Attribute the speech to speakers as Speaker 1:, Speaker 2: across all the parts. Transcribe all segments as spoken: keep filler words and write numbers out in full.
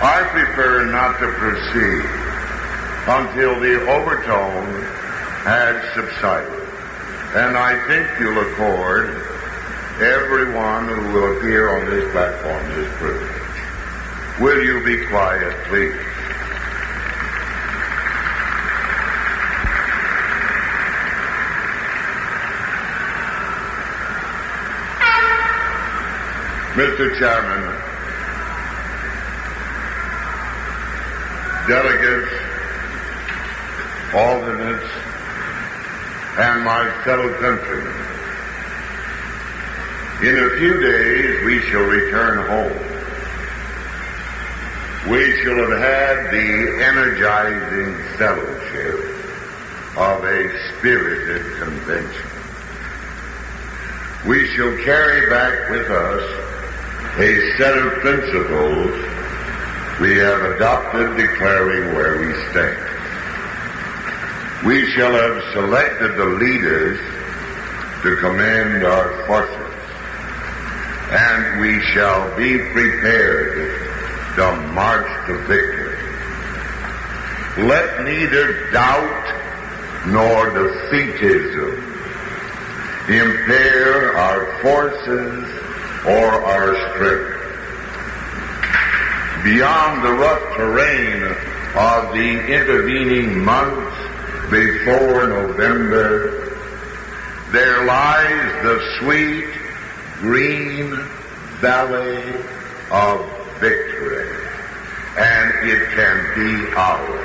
Speaker 1: I prefer not to proceed until the overtone has subsided. And I think you'll accord everyone who will appear on this platform this privilege. Will you be quiet, please? Mister Chairman, delegates, alternates, and my fellow countrymen, in a few days we shall return home. We shall have had the energizing fellowship of a spirited convention. We shall carry back with us a set of principles we have adopted, declaring where we stand. We shall have selected the leaders to command our forces, and we shall be prepared to march to victory. Let neither doubt nor defeatism impair our forces or our strength. Beyond the rough terrain of the intervening months before November, there lies the sweet green valley of victory, and it can be ours.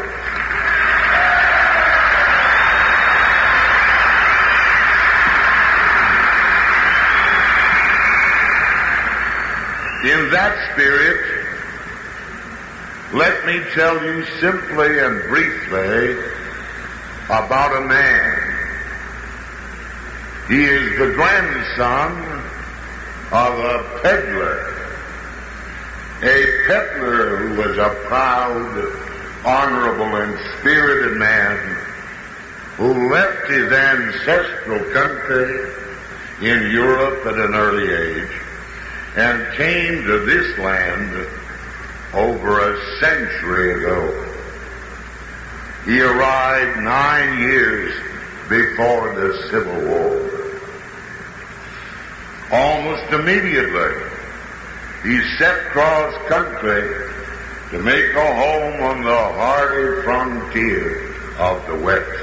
Speaker 1: In that spirit, let me tell you simply and briefly about a man. He is the grandson of a peddler, a peddler who was a proud, honorable, and spirited man who left his ancestral country in Europe at an early age and came to this land over a century ago. He arrived nine years before the Civil War. Almost immediately, he set cross country to make a home on the hardy frontier of the West.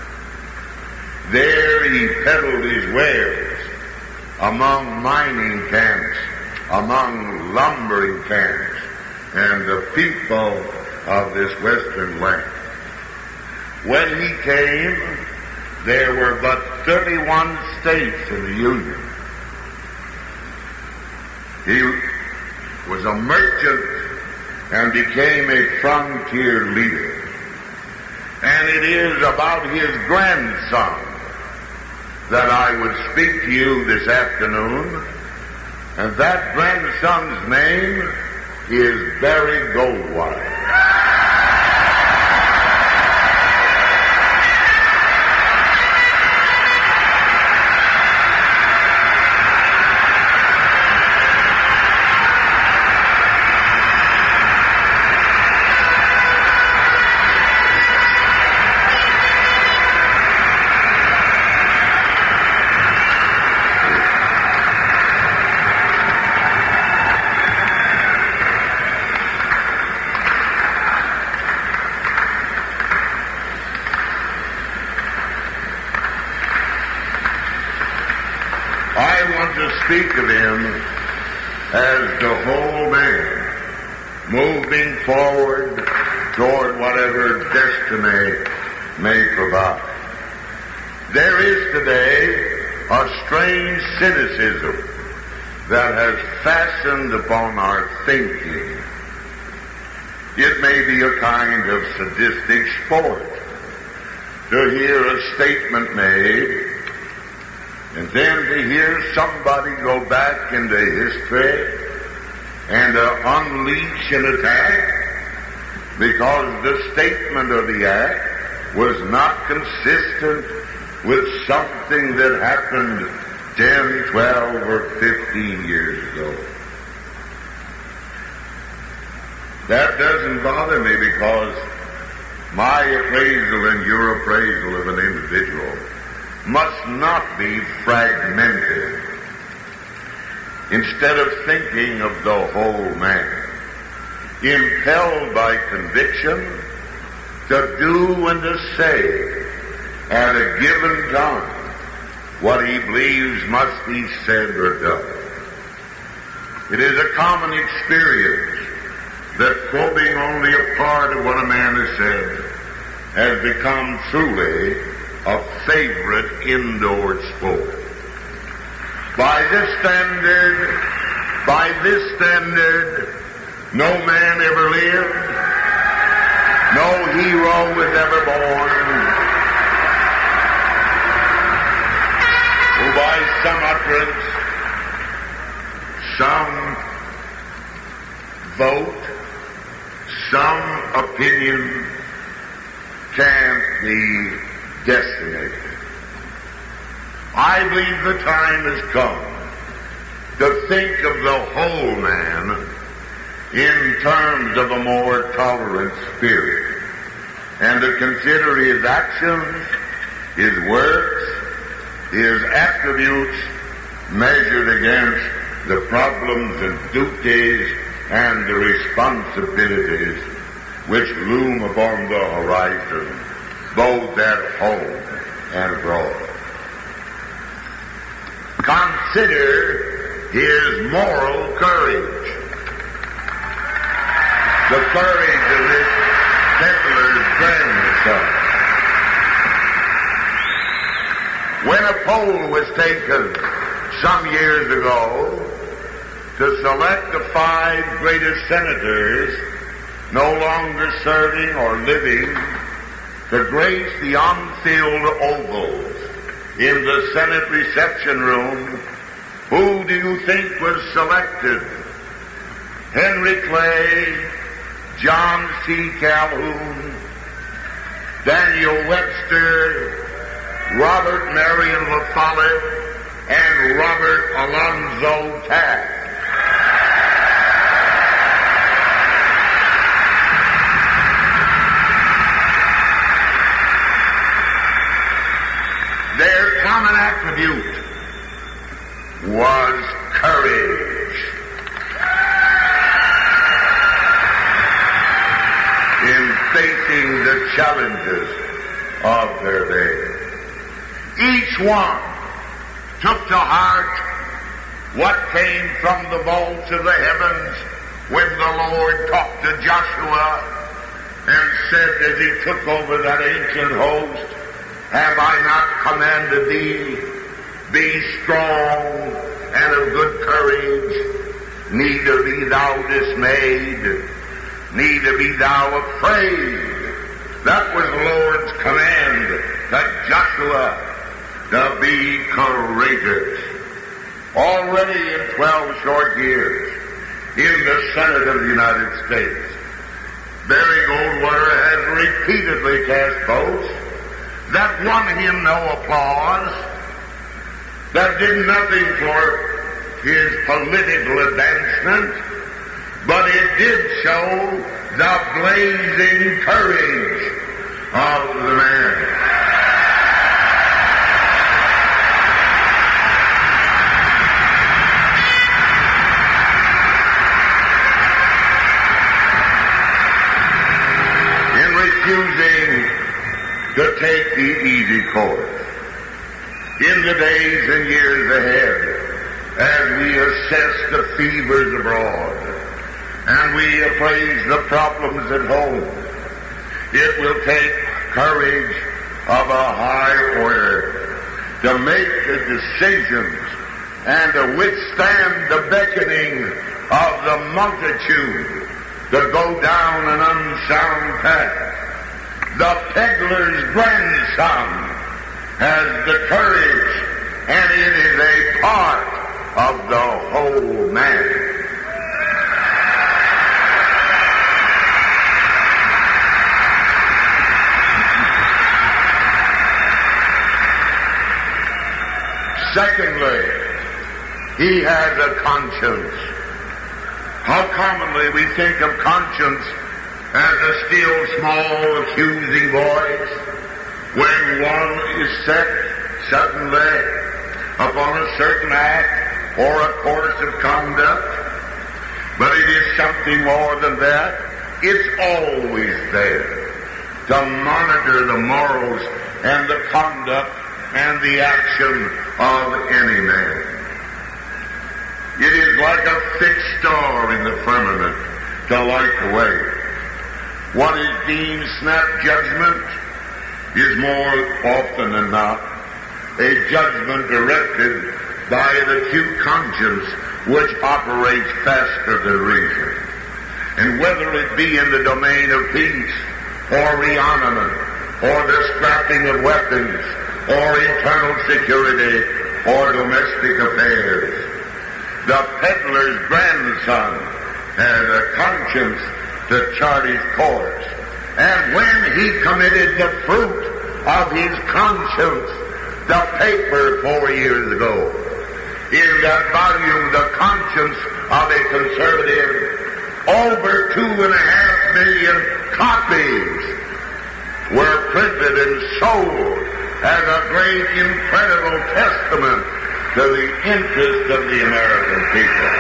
Speaker 1: There he peddled his wares among mining camps, among lumbering camps, and the people of this western land. When he came, there were but thirty-one states in the Union. He was a merchant and became a frontier leader. And it is about his grandson that I would speak to you this afternoon. And that grandson's name is Barry Goldwater. Speak of him as the whole man, moving forward toward whatever destiny may provide. There is today a strange cynicism that has fastened upon our thinking. It may be a kind of sadistic sport to hear a statement made and then to hear somebody go back into history and uh, unleash an attack because the statement of the act was not consistent with something that happened ten, twelve, or fifteen years ago. That doesn't bother me because my appraisal and your appraisal of an individual must not be fragmented. Instead of thinking of the whole man, impelled by conviction to do and to say at a given time what he believes must be said or done. It is a common experience that quoting only a part of what a man has said has become truly a favorite indoor sport. By this standard, by this standard, no man ever lived, no hero was ever born, who by some utterance, some vote, some opinion can't be decimated. I believe the time has come to think of the whole man in terms of a more tolerant spirit, and to consider his actions, his works, his attributes measured against the problems and duties and the responsibilities which loom upon the horizon, both at home and abroad. Consider his moral courage. The courage of this peddler's grandson. When a poll was taken some years ago to select the five greatest senators no longer serving or living to grace the unfilled ovals in the Senate reception room, who do you think was selected? Henry Clay, John C. Calhoun, Daniel Webster, Robert Marion La Follette, and Robert Alonzo Taft. Their common attribute was courage. In facing the challenges of their day. Each one took to heart what came from the vaults of the heavens when the Lord talked to Joshua and said as he took over that ancient host, "Have I not commanded thee? Be strong and of good courage, neither be thou dismayed, neither be thou afraid." That was the Lord's command to Joshua, to be courageous. Already in twelve short years in the Senate of the United States, Barry Goldwater has repeatedly cast votes that won him no applause, that did nothing for his political advancement, but it did show the blazing courage of the man. In refusing to take the easy course, in the days and years ahead, as we assess the fevers abroad, and we appraise the problems at home, it will take courage of a high order to make the decisions and to withstand the beckoning of the multitude to go down an unsound path. The peddler's grandson has the courage, and it is a part of the whole man. Secondly, he has a conscience. How commonly we think of conscience as a still small accusing voice when one is set suddenly upon a certain act or a course of conduct. But it is something more than that. It's always there to monitor the morals and the conduct and the action of any man. It is like a fixed star in the firmament to light the way. What is deemed snap judgment is more often than not a judgment directed by an acute conscience which operates faster than reason. And whether it be in the domain of peace or rearmament or the scrapping of weapons or internal security or domestic affairs, the peddler's grandson had a conscience to chart his course. And when he committed the fruit of his conscience, the paper four years ago, in that volume, The Conscience of a Conservative, over two and a half million copies were printed and sold as a great, incredible testament to the interest of the American people.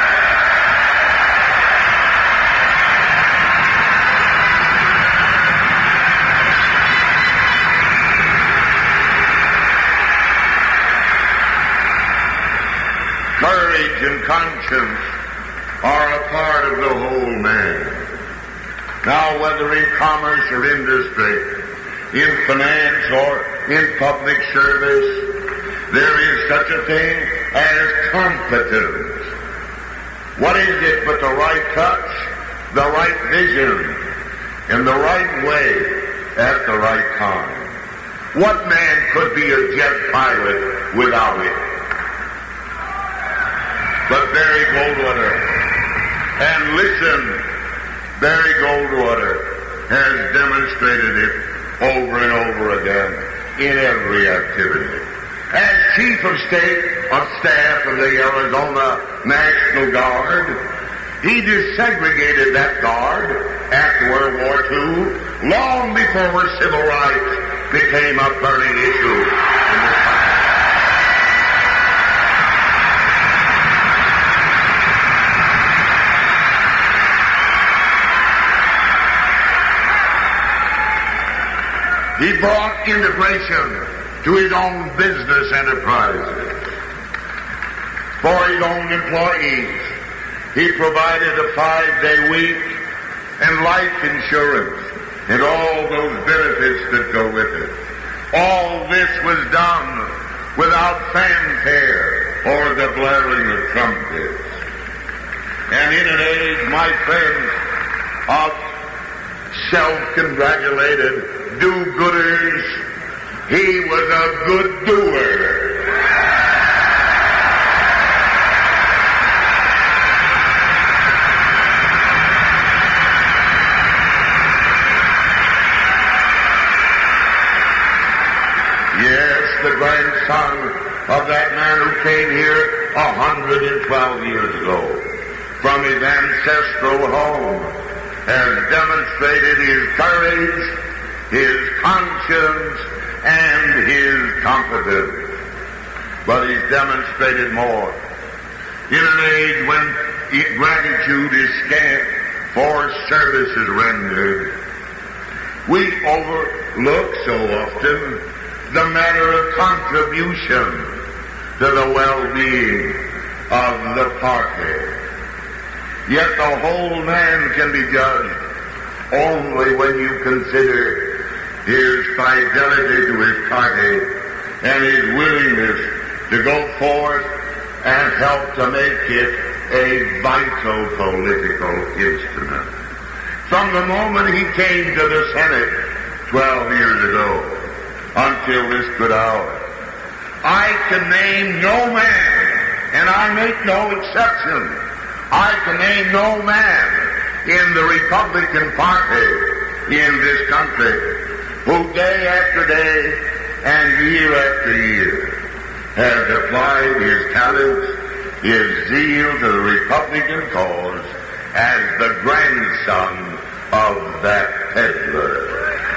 Speaker 1: Courage and conscience are a part of the whole man. Now, whether in commerce or industry, in finance or in public service, there is such a thing as competence. What is it but the right touch, the right vision, in the right way, at the right time? What man could be a jet pilot without it? But Barry Goldwater, and listen, Barry Goldwater has demonstrated it over and over again in every activity. As Chief of State of Staff of the Arizona National Guard, he desegregated that guard after World War Two, long before civil rights became a burning issue in the country. He brought integration to his own business enterprises. For his own employees, he provided a five-day week and life insurance and all those benefits that go with it. All this was done without fanfare or the blaring of trumpets. And in an age, my friends, of self-congratulated do-gooders, he was a good doer. Yes, the grandson of that man who came here a hundred twelve years ago from his ancestral home has demonstrated his courage, his conscience, and his competence. But he's demonstrated more. In an age when gratitude is scant for services rendered, we overlook so often the matter of contribution to the well-being of the party. Yet the whole man can be judged only when you consider his fidelity to his party and his willingness to go forth and help to make it a vital political instrument. From the moment he came to the Senate twelve years ago until this good hour, I can name no man, and I make no exception, I can name no man in the Republican Party in this country who day after day and year after year has applied his talents, his zeal to the Republican cause, as the grandson of that peddler.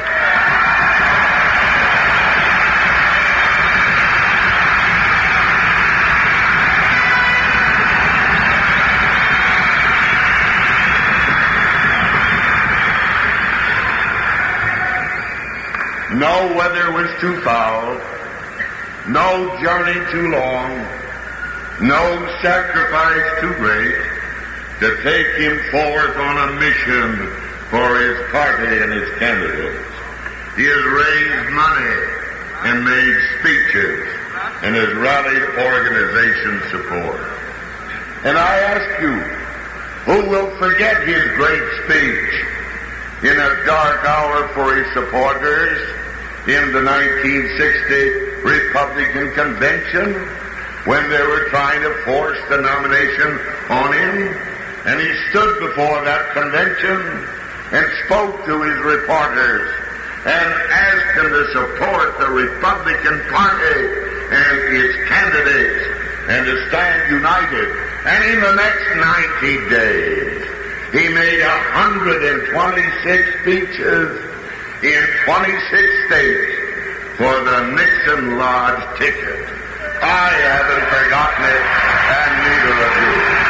Speaker 1: No weather was too foul, no journey too long, no sacrifice too great to take him forth on a mission for his party and his candidates. He has raised money and made speeches and has rallied organization support. And I ask you, who will forget his great speech in a dark hour for his supporters in the nineteen sixty Republican Convention when they were trying to force the nomination on him? And he stood before that convention and spoke to his reporters and asked them to support the Republican Party and its candidates and to stand united. And in the next ninety days, he made one hundred twenty-six speeches in twenty-six states for the Nixon Lodge ticket. I haven't forgotten it, and neither of you.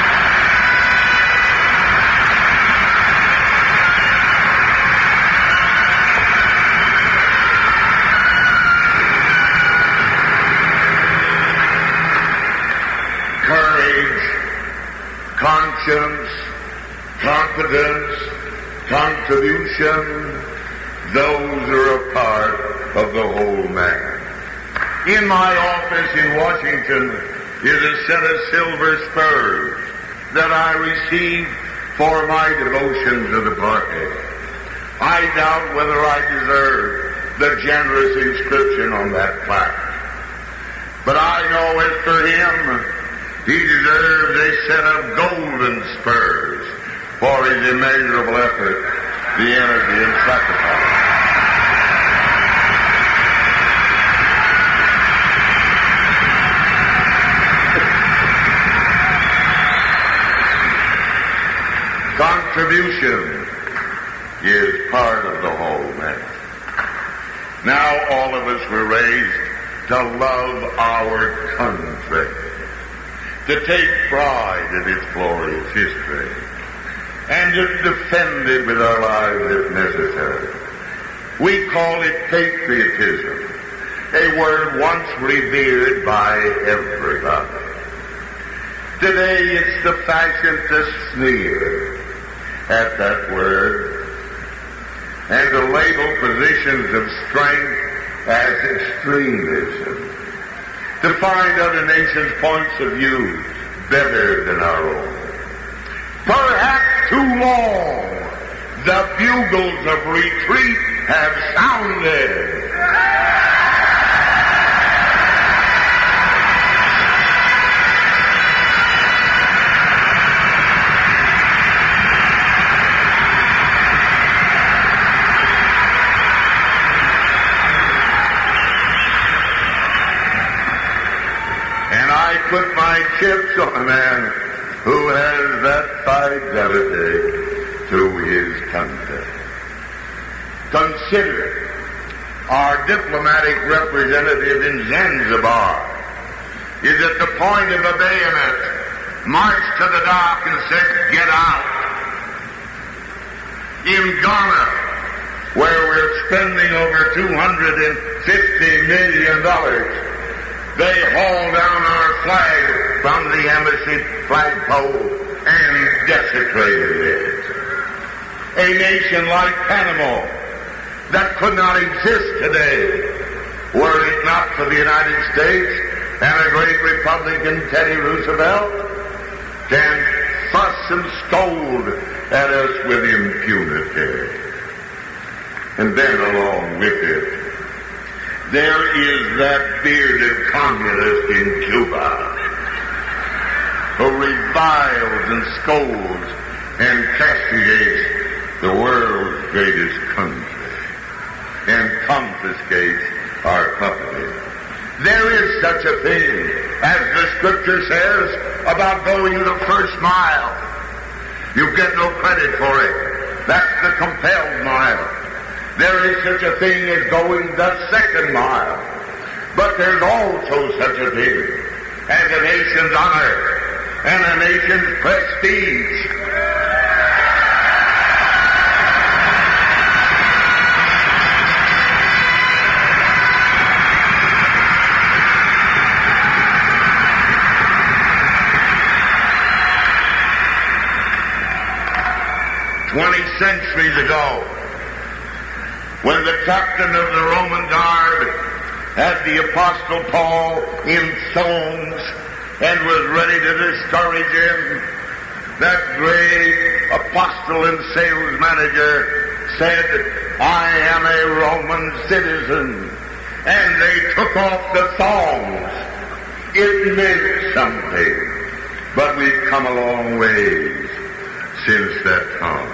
Speaker 1: Courage, conscience, competence, contribution, those are a part of the whole man. In my office in Washington is a set of silver spurs that I received for my devotion to the party. I doubt whether I deserve the generous inscription on that plaque. But I know as for him, he deserves a set of golden spurs for his immeasurable effort, the energy and sacrifice. Contribution is part of the whole man. Now all of us were raised to love our country, to take pride in its glorious history, and to defend it with our lives if necessary. We call it patriotism, a word once revered by everybody. Today it's the fashion to sneer at that word and to label positions of strength as extremism, to find other nations' points of view better than our own. Perhaps too long the bugles of retreat have sounded. I put my chips on a man who has that fidelity to his country. Consider our diplomatic representative in Zanzibar is at the point of a bayonet, marched to the dock and said, "Get out." In Ghana, where we're spending over two hundred fifty million dollars, they hauled down our flag from the embassy flagpole and desecrated it. A nation like Panama that could not exist today were it not for the United States and a great Republican, Teddy Roosevelt, can fuss and scold at us with impunity. And then along with it, there is that bearded communist in Cuba who reviles and scolds and castigates the world's greatest country and confiscates our property. There is such a thing as the Scripture says about going the first mile. You get no credit for it. That's the compelled mile. There is such a thing as going the second mile. But there's also such a thing as a nation's honor and a nation's prestige. Twenty centuries ago, when the captain of the Roman guard had the Apostle Paul in thongs and was ready to discourage him, that great apostle and sales manager said, "I am a Roman citizen." And they took off the thongs. It meant something. But we've come a long ways since that time.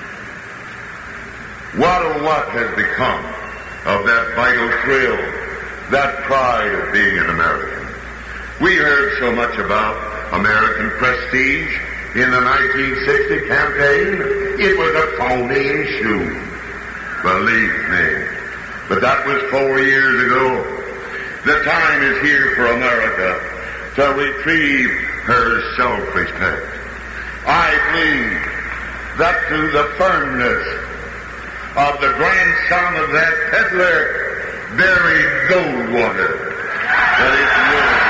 Speaker 1: What oh what has become of that vital thrill, that pride of being an American? We heard so much about American prestige in the nineteen sixty campaign. It was a phony issue, believe me. But that was four years ago. The time is here for America to retrieve her self-respect. I believe that through the firmness of the grandson of that peddler buried Goldwater, that is yours.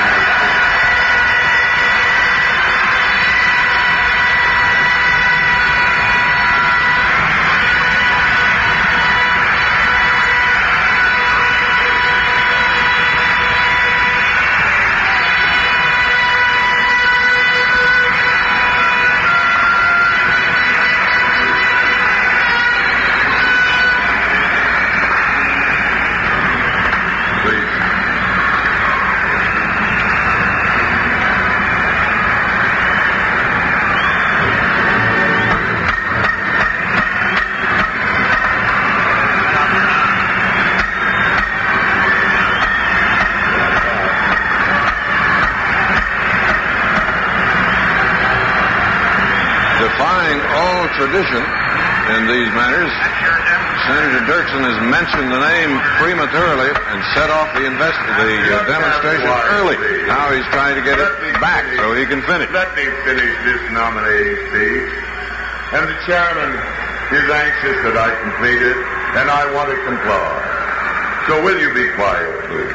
Speaker 2: Tradition in these matters, Senator Dirksen has mentioned the name prematurely and set off the invest the uh, demonstration early. Now he's trying to get it back so he can finish.
Speaker 1: Let me finish this nominating speech. And the chairman is anxious that I complete it, and I want to comply. So will you be quiet, please?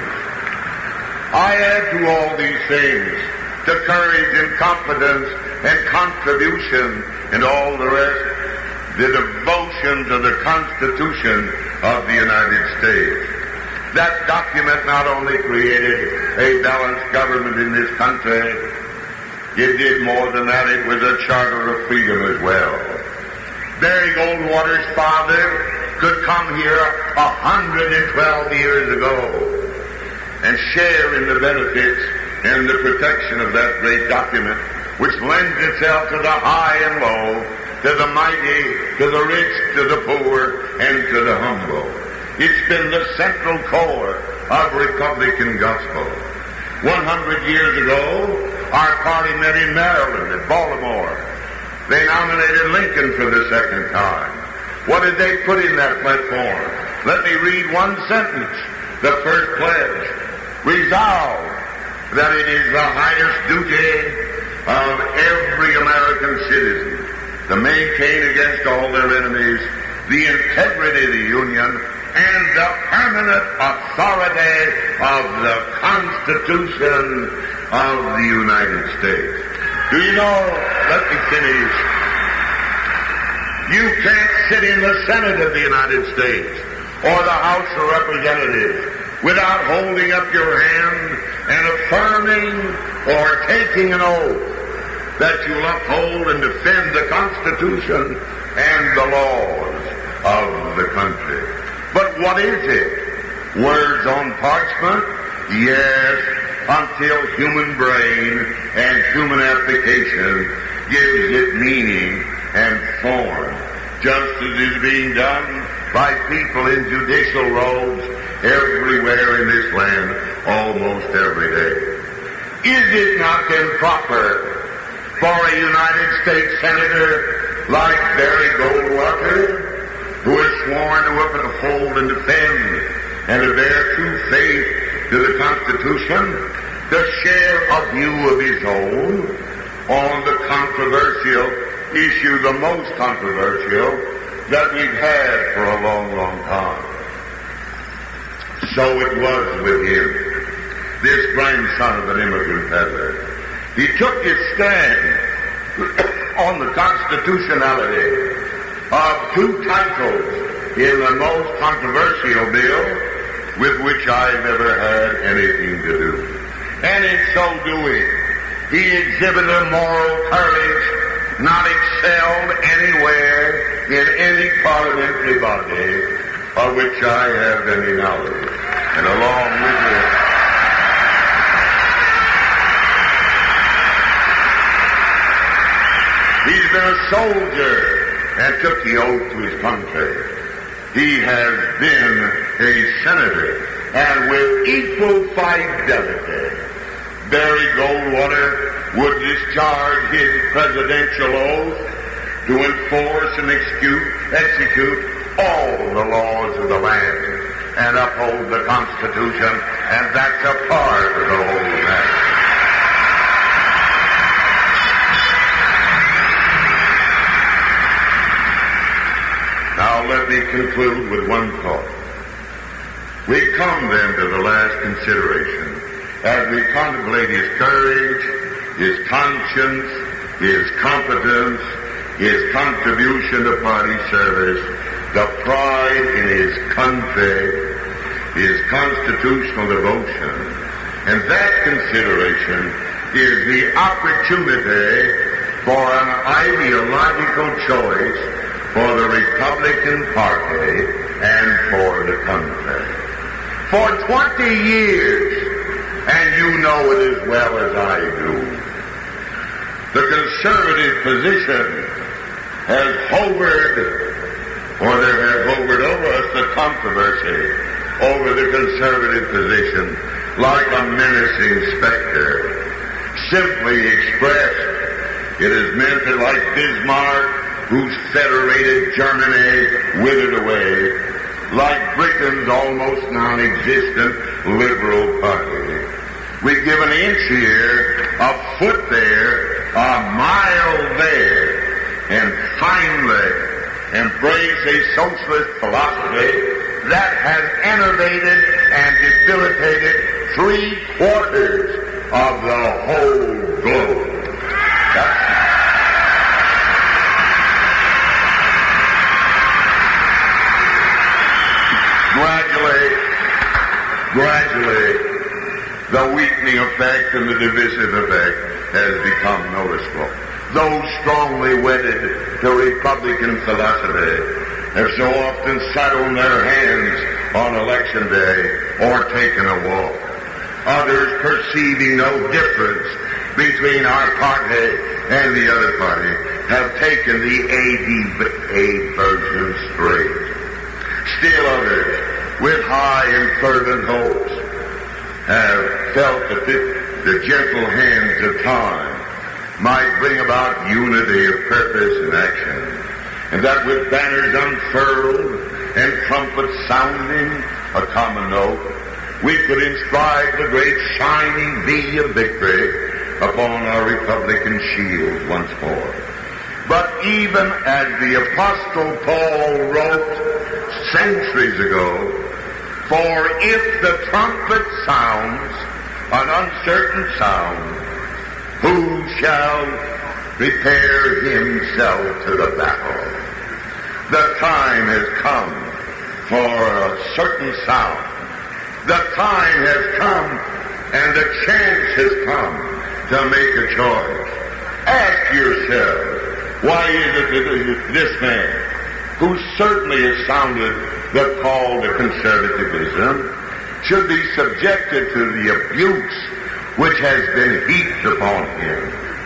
Speaker 1: I add to all these things the courage and confidence and contribution and all the rest, the devotion to the Constitution of the United States. That document not only created a balanced government in this country, it did more than that. It was a charter of freedom as well. Barry Goldwater's father could come here one hundred twelve years ago and share in the benefits and the protection of that great document, which lends itself to the high and low, to the mighty, to the rich, to the poor, and to the humble. It's been the central core of Republican gospel. One hundred years ago, our party met in Maryland, at Baltimore. They nominated Lincoln for the second time. What did they put in that platform? Let me read one sentence. The first pledge. Resolve that it is the highest duty of every American citizen to maintain against all their enemies the integrity of the Union and the permanent authority of the Constitution of the United States. Do you know, let me finish, you can't sit in the Senate of the United States or the House of Representatives without holding up your hand and affirming or taking an oath that you'll uphold and defend the Constitution and the laws of the country. But what is it? Words on parchment? Yes, until human brain and human application gives it meaning and form, just as is being done by people in judicial robes everywhere in this land almost every day. Is it not then proper for a United States Senator like Barry Goldwater, who has sworn to uphold and defend and to bear true faith to the Constitution, to share a view of his own on the controversial issue, the most controversial that we've had for a long, long time. So it was with him, this grandson of an immigrant peddler. He took his stand on the constitutionality of two titles in the most controversial bill with which I've ever had anything to do. And in so doing, he exhibited a moral courage not excelled anywhere in any parliamentary body of which I have any knowledge. And along with it, he's been a soldier and took the oath to his country. He has been a senator, and with equal fidelity, Barry Goldwater would discharge his presidential oath to enforce and execute, execute all the laws of the land and uphold the Constitution, and that's a part of the whole matter. Now let me conclude with one thought. We come then to the last consideration as we contemplate his courage, his conscience, his competence, his contribution to party service, the pride in his country, his constitutional devotion. And that consideration is the opportunity for an ideological choice for the Republican Party and for the country. For twenty years, and you know it as well as I do, the conservative position has hovered, or there has hovered over us the controversy over the conservative position like a menacing specter. Simply expressed, it is meant that like Bismarck, whose federated Germany withered away, like Britain's almost non-existent Liberal Party. We give an inch here, a foot there, a mile there, and finally embrace a socialist philosophy that has enervated and debilitated three quarters of the whole globe. That's Gradually, gradually, the weakening effect and the divisive effect has become noticeable. Those strongly wedded to Republican philosophy have so often sat on their hands on election day or taken a walk. Others, perceiving no difference between our party and the other party, have taken the A D A version straight. Still others, with high and fervent hopes, have felt that the, the gentle hands of time might bring about unity of purpose and action, and that with banners unfurled and trumpets sounding a common note, we could inscribe the great shining V of victory upon our Republican shield once more. But even as the Apostle Paul wrote centuries ago, for if the trumpet sounds an uncertain sound, who shall prepare himself to the battle? The time has come for a certain sound. The time has come and the chance has come to make a choice. Ask yourself, why is it that this man, who certainly has sounded the call to conservatism, should be subjected to the abuse which has been heaped upon him?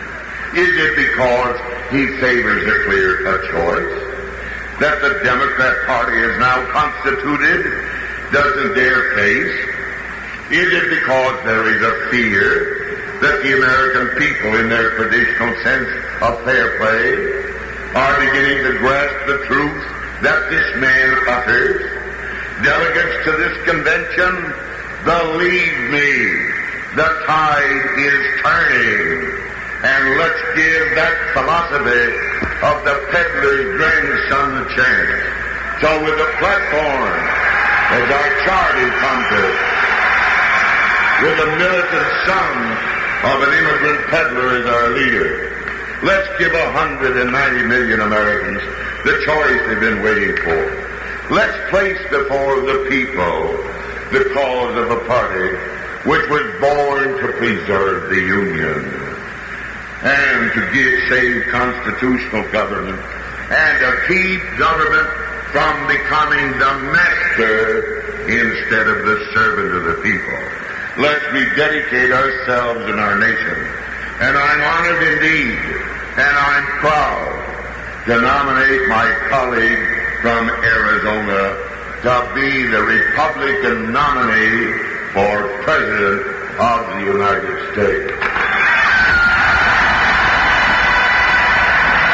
Speaker 1: Is it because he favors a clear-cut choice that the Democrat Party is now constituted, doesn't dare face? Is it because there is a fear that the American people, in their traditional sense of fair play, are beginning to grasp the truth that this man utters. Delegates to this convention, believe me, the tide is turning. And let's give that philosophy of the peddler's grandson a chance. So with the platform as our charting compass, with the militant son of an immigrant peddler as our leader, let's give one hundred ninety million Americans the choice they've been waiting for. Let's place before the people the cause of a party which was born to preserve the Union and to give save constitutional government and to keep government from becoming the master instead of the servant of the people. Let's rededicate ourselves and our nation. And I'm honored indeed, and I'm proud to nominate my colleague from Arizona to be the Republican nominee for President of the United States.